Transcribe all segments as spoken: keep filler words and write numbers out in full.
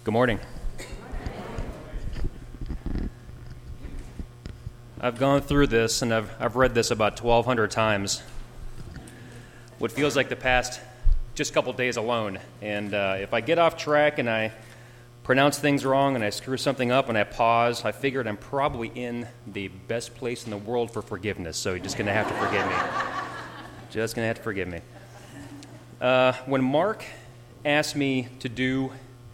Good morning. I've gone through this, and I've, I've read this about twelve hundred times. What feels like the past just couple days alone. And uh, if I get off track and I pronounce things wrong and I screw something up and I pause, I figured I'm probably in the best place in the world for forgiveness, so you're just going to have to forgive me. Just going to have to forgive me. Uh, when Mark asked me to do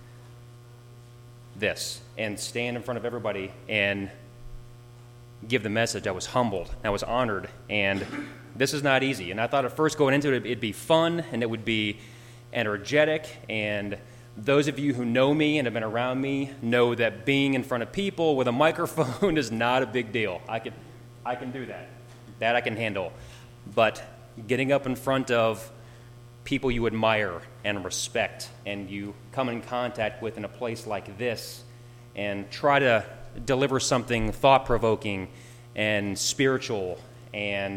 this and stand in front of everybody and give the message, I was humbled, I was honored, and this is not easy. And I thought at first going into it, it'd be fun and it would be energetic, and those of you who know me and have been around me know that being in front of people with a microphone is not a big deal. I can, I can do that. That I can handle. But getting up in front of people you admire and respect and you come in contact with in a place like this and try to deliver something thought-provoking and spiritual and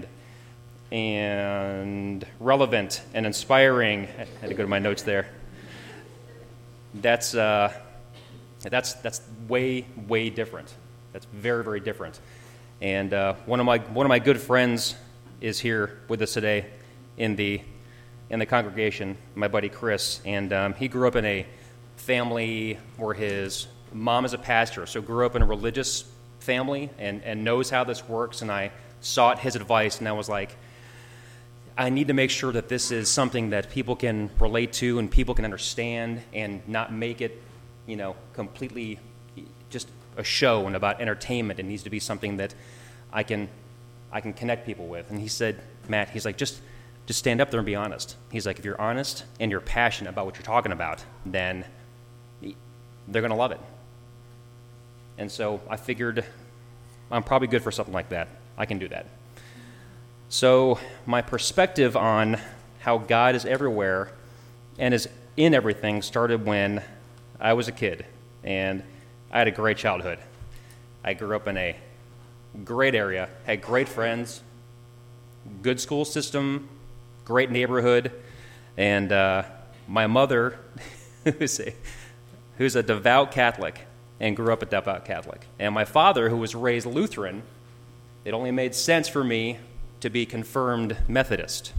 and relevant and inspiring. I had to go to my notes there. That's uh, that's that's way way different. That's very very different. And uh, one of my one of my good friends is here with us today in the in the congregation, my buddy Chris, and um, he grew up in a family where his mom is a pastor, so grew up in a religious family and, and knows how this works, and I sought his advice, and I was like, I need to make sure that this is something that people can relate to and people can understand and not make it, you know, completely just a show and about entertainment. It needs to be something that I can I can connect people with. And he said, Matt, he's like, just Just stand up there and be honest. He's like, if you're honest and you're passionate about what you're talking about, then they're going to love it. And so I figured I'm probably good for something like that. I can do that. So my perspective on how God is everywhere and is in everything started when I was a kid, and I had a great childhood. I grew up in a great area, had great friends, good school system, great neighborhood, and uh, my mother, who's a, who's a devout Catholic and grew up a devout Catholic, and my father, who was raised Lutheran. It only made sense for me to be confirmed Methodist.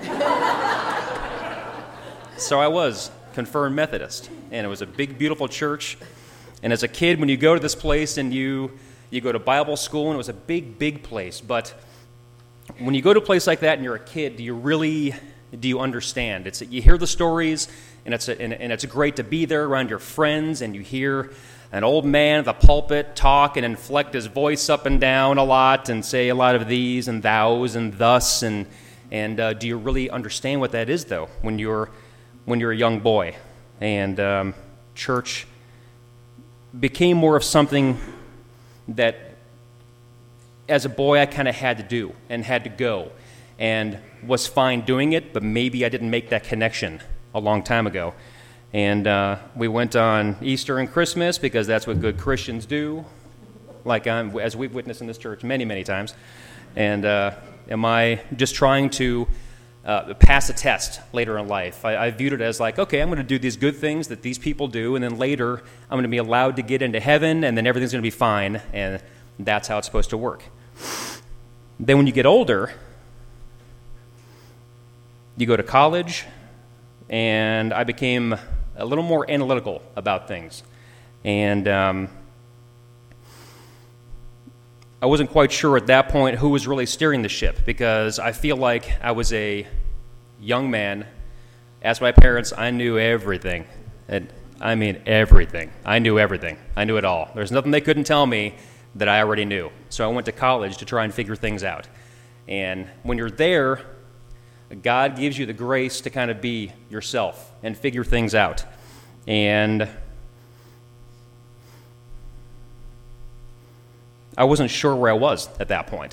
So I was confirmed Methodist, and it was a big, beautiful church. And as a kid, when you go to this place and you you go to Bible school, and it was a big, big place, but when you go to a place like that and you're a kid, do you really, do you understand? It's you hear the stories, and it's a, and, and it's great to be there around your friends, and you hear an old man at the pulpit talk and inflect his voice up and down a lot and say a lot of these and thous and thus, and and uh, do you really understand what that is, though, when you're when you're a young boy? And um, church became more of something that, as a boy, I kind of had to do and had to go and was fine doing it, but maybe I didn't make that connection a long time ago. And uh, we went on Easter and Christmas because that's what good Christians do, like I'm, as we've witnessed in this church many, many times. And uh, am I just trying to uh, pass a test later in life? I, I viewed it as like, okay, I'm going to do these good things that these people do, and then later I'm going to be allowed to get into heaven, and then everything's going to be fine, and that's how it's supposed to work. Then when you get older, you go to college, and I became a little more analytical about things. And um, I wasn't quite sure at that point who was really steering the ship, because I feel like I was a young man. Asked my parents, I knew everything. And I mean everything. I knew everything. I knew it all. There's nothing they couldn't tell me that I already knew. So I went to college to try and figure things out. And when you're there, God gives you the grace to kind of be yourself and figure things out. And I wasn't sure where I was at that point.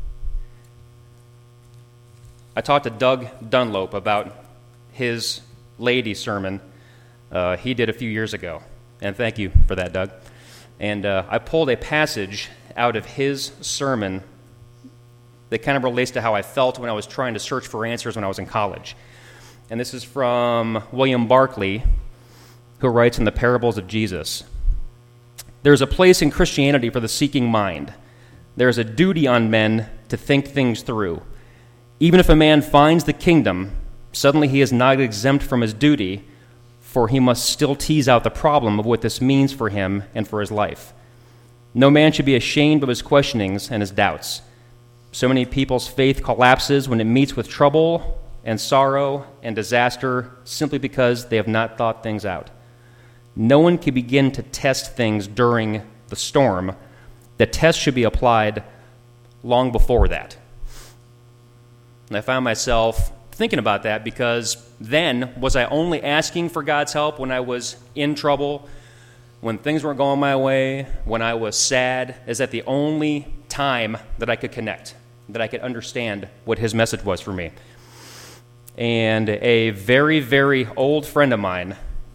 I talked to Doug Dunlop about his lady sermon uh, he did a few years ago. And thank you for that, Doug. And uh, I pulled a passage out of his sermon that kind of relates to how I felt when I was trying to search for answers when I was in college. And this is from William Barclay, who writes in the Parables of Jesus, "There's a place in Christianity for the seeking mind. There is a duty on men to think things through. Even if a man finds the kingdom, suddenly he is not exempt from his duty, for he must still tease out the problem of what this means for him and for his life. No man should be ashamed of his questionings and his doubts. So many people's faith collapses when it meets with trouble and sorrow and disaster simply because they have not thought things out. No one can begin to test things during the storm. The test should be applied long before that." And I found myself thinking about that because then, was I only asking for God's help when I was in trouble, when things weren't going my way, when I was sad? Is that the only time that I could connect, that I could understand what his message was for me? And a very, very old friend of mine,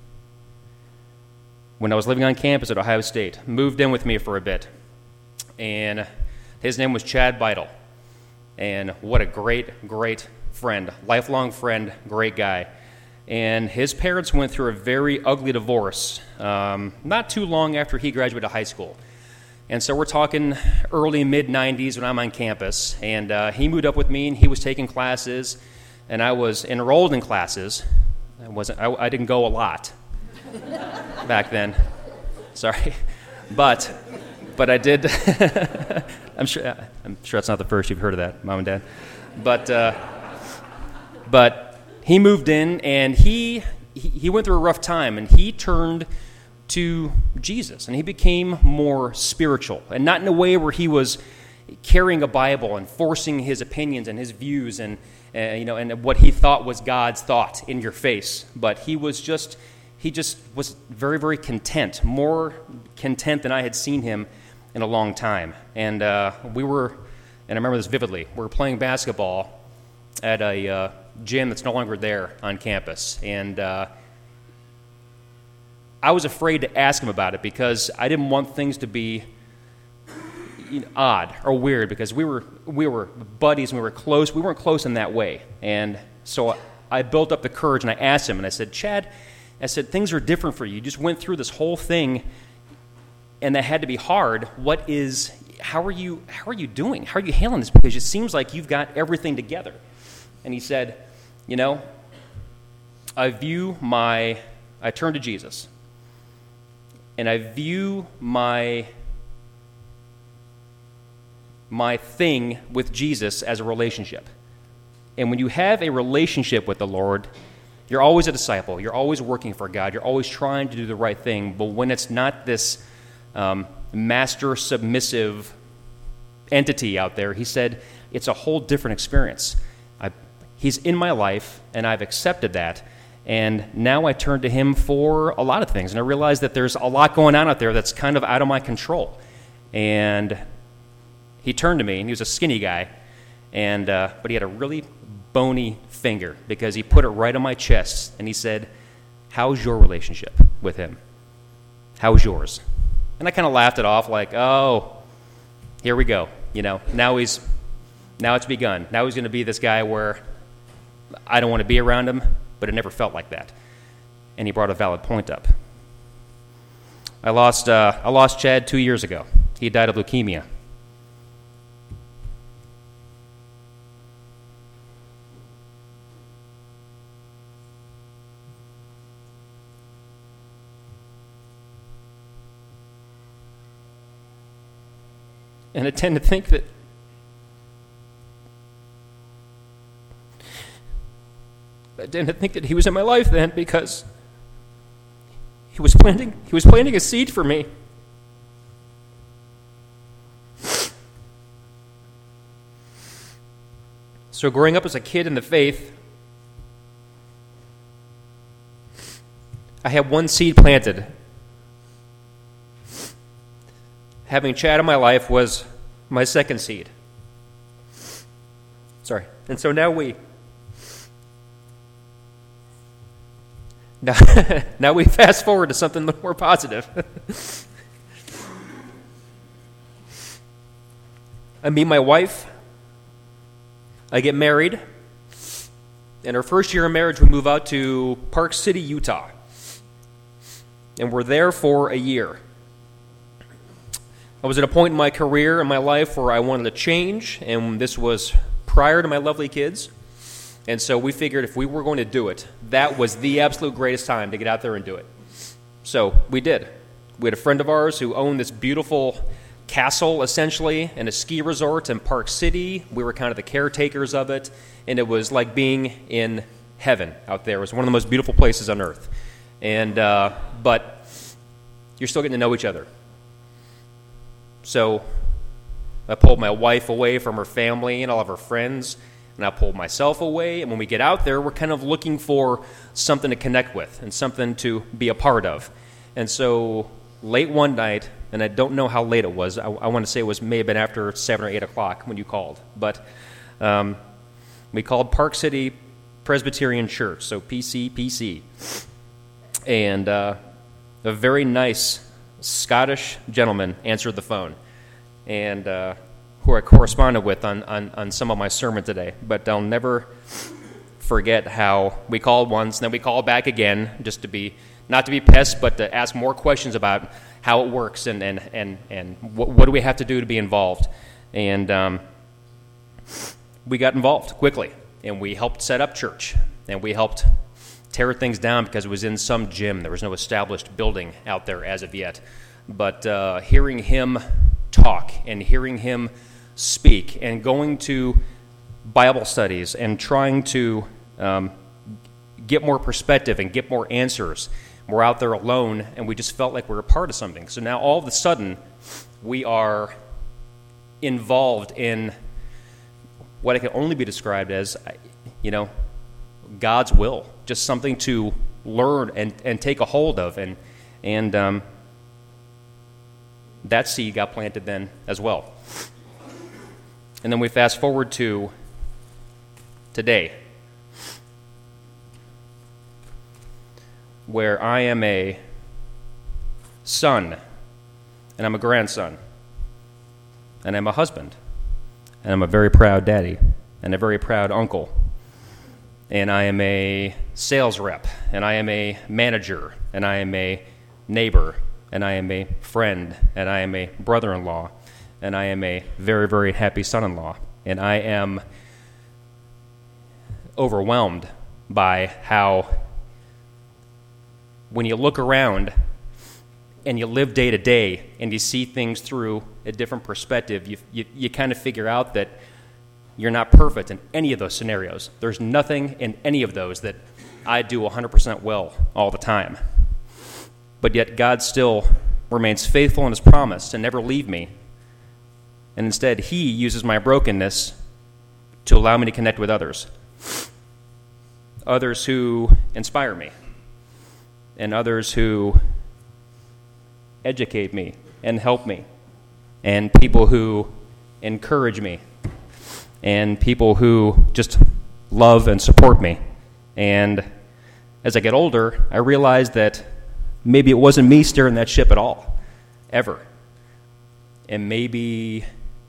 when I was living on campus at Ohio State, moved in with me for a bit. And his name was Chad Beidel. And what a great, great friend, lifelong friend, great guy. And his parents went through a very ugly divorce um, not too long after he graduated high school. And so we're talking early, mid-nineties when I'm on campus. And uh, he moved up with me, and he was taking classes, and I was enrolled in classes. I, wasn't, I, I didn't go a lot back then. Sorry. But but I did. I'm sure I'm sure that's not the first you've heard of that, Mom and Dad. But uh, but he moved in, and he, he he went through a rough time, and he turned to Jesus, and he became more spiritual, and not in a way where he was carrying a Bible and forcing his opinions and his views and uh, you know and what he thought was God's thought in your face, but he was just he just was very, very content, more content than I had seen him in a long time. And uh, we were, and I remember this vividly, we were playing basketball at a uh, gym that's no longer there on campus, and uh, I was afraid to ask him about it because I didn't want things to be you know, odd or weird, because we were we were buddies and we were close. We weren't close in that way, and so I built up the courage and I asked him, and I said, "Chad," I said, "things are different for you. You just went through this whole thing, and that had to be hard. What is? How are you? How are you doing? How are you handling this? Because it seems like you've got everything together." And he said, "You know, I view my. I turn to Jesus, and I view my." my thing with Jesus as a relationship. And when you have a relationship with the Lord, you're always a disciple. You're always working for God. You're always trying to do the right thing. But when it's not this um, master submissive entity out there, he said, it's a whole different experience. I, he's in my life, and I've accepted that. And now I turn to him for a lot of things. And I realize that there's a lot going on out there that's kind of out of my control. And he turned to me, and he was a skinny guy, and uh, but he had a really bony finger because he put it right on my chest, and he said, "How's your relationship with him? How's yours?" And I kind of laughed it off like, "Oh, here we go. You know, now he's, now it's begun. Now he's going to be this guy where I don't want to be around him," but it never felt like that. And he brought a valid point up. I lost, uh, I lost Chad two years ago. He died of leukemia. And I tend to think that I tend to think that he was in my life then because he was planting he was planting a seed for me. So growing up as a kid in the faith, I had one seed planted. Having Chad in my life was my second seed. Sorry. And so now we now, now we fast forward to something more positive. I meet my wife. I get married. In our first year of marriage, we move out to Park City, Utah. and we're there for a year. I was at a point in my career and my life where I wanted to change, and this was prior to my lovely kids. And so we figured if we were going to do it, that was the absolute greatest time to get out there and do it. So we did. We had a friend of ours who owned this beautiful castle, essentially, and a ski resort in Park City. We were kind of the caretakers of it, and it was like being in heaven out there. It was one of the most beautiful places on earth. And uh, but you're still getting to know each other. So I pulled my wife away from her family and all of her friends, and I pulled myself away. And when we get out there, we're kind of looking for something to connect with and something to be a part of. And so late one night, and I don't know how late it was. I, I want to say it was may have been after seven or eight o'clock when you called. But um, we called Park City Presbyterian Church, so P C P C. And uh, a very nice Scottish gentleman answered the phone, and uh, who I corresponded with on, on, on some of my sermon today. But I'll never forget how we called once, and then we called back again, just to be, not to be pissed, but to ask more questions about how it works and, and, and, and what, what do we have to do to be involved. And um, we got involved quickly, and we helped set up church, and we helped tear things down because it was in some gym. There was no established building out there as of yet. But uh, hearing him talk and hearing him speak and going to Bible studies and trying to um, get more perspective and get more answers. We're out there alone, and we just felt like we were a part of something. So now all of a sudden, we are involved in what can only be described as, you know, God's will, just something to learn and, and take a hold of. And, and um, that seed got planted then as well. And then we fast forward to today, where I am a son, and I'm a grandson, and I'm a husband, and I'm a very proud daddy, and a very proud uncle, and I am a sales rep, and I am a manager, and I am a neighbor, and I am a friend, and I am a brother-in-law, and I am a very, very happy son-in-law, and I am overwhelmed by how when you look around and you live day to day and you see things through a different perspective, you, you, you kind of figure out that you're not perfect in any of those scenarios. There's nothing in any of those that I do one hundred percent well all the time. But yet God still remains faithful in his promise to never leave me. And instead, he uses my brokenness to allow me to connect with others. Others who inspire me. And others who educate me and help me. And people who encourage me. And people who just love and support me. And as I get older, I realize that maybe it wasn't me steering that ship at all, ever. And maybe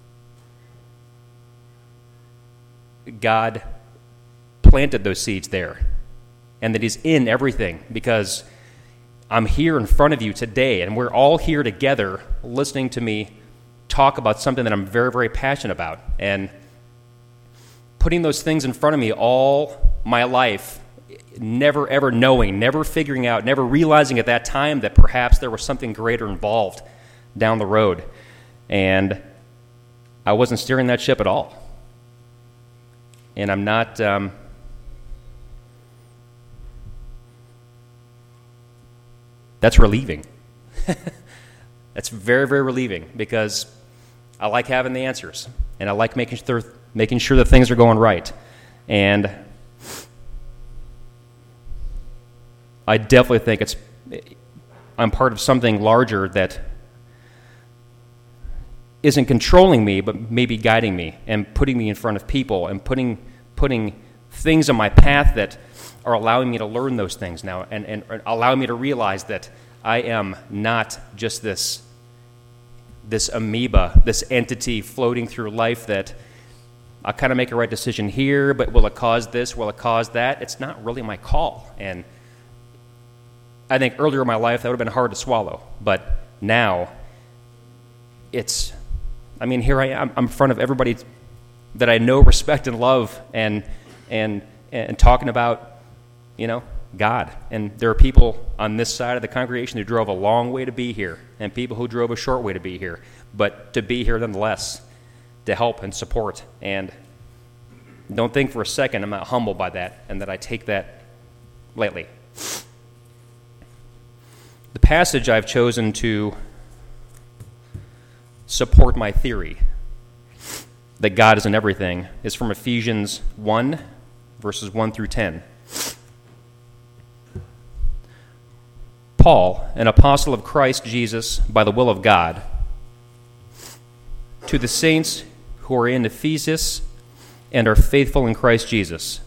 God planted those seeds there, and that he's in everything, because I'm here in front of you today, and we're all here together listening to me talk about something that I'm very, very passionate about. And putting those things in front of me all my life, never ever knowing, never figuring out, never realizing at that time that perhaps there was something greater involved down the road. And I wasn't steering that ship at all. And I'm not... Um, that's relieving. That's very, very relieving, because I like having the answers, and I like making sure, making sure that things are going right. And I definitely think it's I'm part of something larger that isn't controlling me, but maybe guiding me and putting me in front of people and putting putting things on my path that are allowing me to learn those things now, and, and allowing me to realize that I am not just this this amoeba, this entity floating through life that I'll kind of make a right decision here, but will it cause this, will it cause that? It's not really my call. And I think earlier in my life that would have been hard to swallow, but now it's, I mean, here I am, I'm in front of everybody that I know, respect, and love, and and and talking about, you know, God. And there are people on this side of the congregation who drove a long way to be here, and people who drove a short way to be here, but to be here nonetheless, to help and support. And don't think for a second I'm not humbled by that and that I take that lightly. The passage I've chosen to support my theory that God is in everything is from Ephesians one, verses one through ten. Paul, an apostle of Christ Jesus by the will of God, to the saints who are in Ephesus and are faithful in Christ Jesus.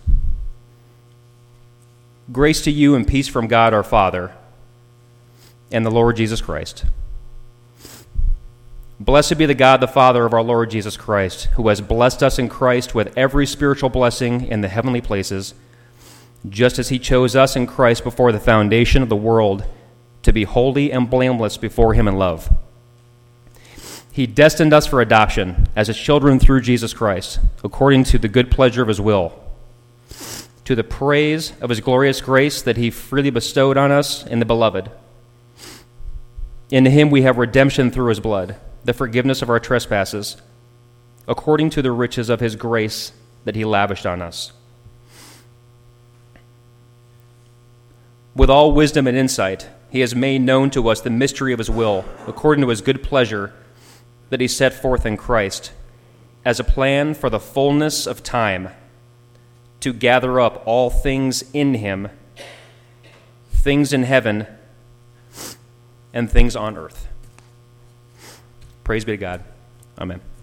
Grace to you and peace from God our Father and the Lord Jesus Christ. Blessed be the God, the Father of our Lord Jesus Christ, who has blessed us in Christ with every spiritual blessing in the heavenly places, just as he chose us in Christ before the foundation of the world to be holy and blameless before him in love. He destined us for adoption as his children through Jesus Christ, according to the good pleasure of his will, to the praise of his glorious grace that he freely bestowed on us in the Beloved. In him we have redemption through his blood, the forgiveness of our trespasses, according to the riches of his grace that he lavished on us. With all wisdom and insight, he has made known to us the mystery of his will, according to his good pleasure that he set forth in Christ, as a plan for the fullness of time, to gather up all things in him, things in heaven and things on earth. Praise be to God. Amen.